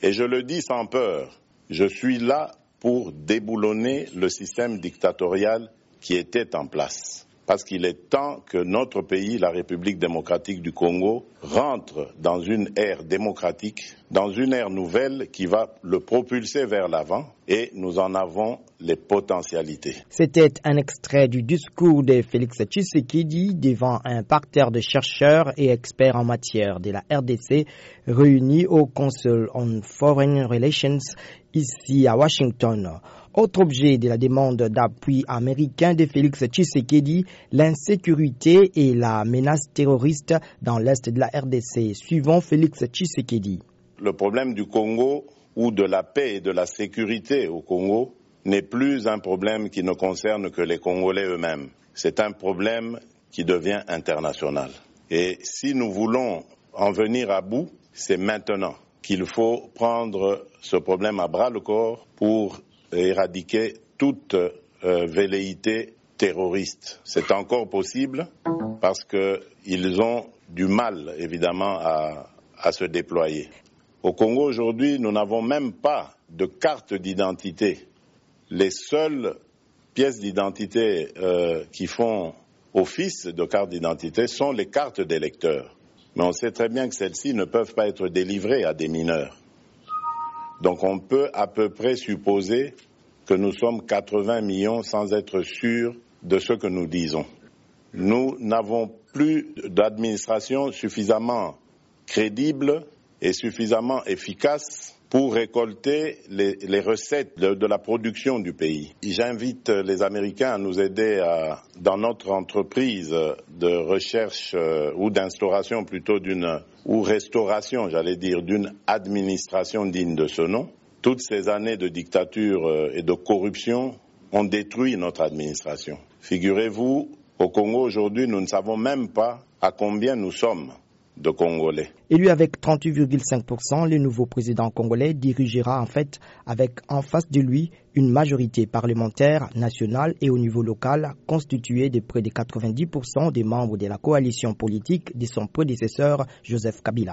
Et je le dis sans peur, je suis là pour déboulonner le système dictatorial qui était en place. Parce qu'il est temps que notre pays, la République démocratique du Congo, rentre dans une ère démocratique, dans une ère nouvelle qui va le propulser vers l'avant, et nous en avons les potentialités. C'était un extrait du discours de Félix Tshisekedi devant un parterre de chercheurs et experts en matière de la RDC réunis au Council on Foreign Relations ici à Washington. Autre objet de la demande d'appui américain de Félix Tshisekedi, l'insécurité et la menace terroriste dans l'est de la RDC. Suivant Félix Tshisekedi. Le problème du Congo ou de la paix et de la sécurité au Congo n'est plus un problème qui ne concerne que les Congolais eux-mêmes. C'est un problème qui devient international. Et si nous voulons en venir à bout, c'est maintenant qu'il faut prendre ce problème à bras-le-corps pour éradiquer toute velléité terroriste. C'est encore possible parce qu'ils ont du mal, évidemment, à se déployer. Au Congo, aujourd'hui, nous n'avons même pas de carte d'identité. Les seules pièces d'identité qui font office de carte d'identité sont les cartes d'électeurs. Mais on sait très bien que celles-ci ne peuvent pas être délivrées à des mineurs. Donc on peut à peu près supposer que nous sommes 80 millions sans être sûrs de ce que nous disons. Nous n'avons plus d'administration suffisamment crédible et suffisamment efficace pour récolter les recettes de la production du pays. J'invite les Américains à nous aider dans notre entreprise de recherche ou d'instauration plutôt ou restauration, d'une administration digne de ce nom. Toutes ces années de dictature et de corruption ont détruit notre administration. Figurez-vous, au Congo aujourd'hui, nous ne savons même pas à combien nous sommes de Congolais. Élu avec 38,5%, le nouveau président congolais dirigera en fait avec en face de lui une majorité parlementaire nationale et au niveau local constituée de près de 90% des membres de la coalition politique de son prédécesseur Joseph Kabila.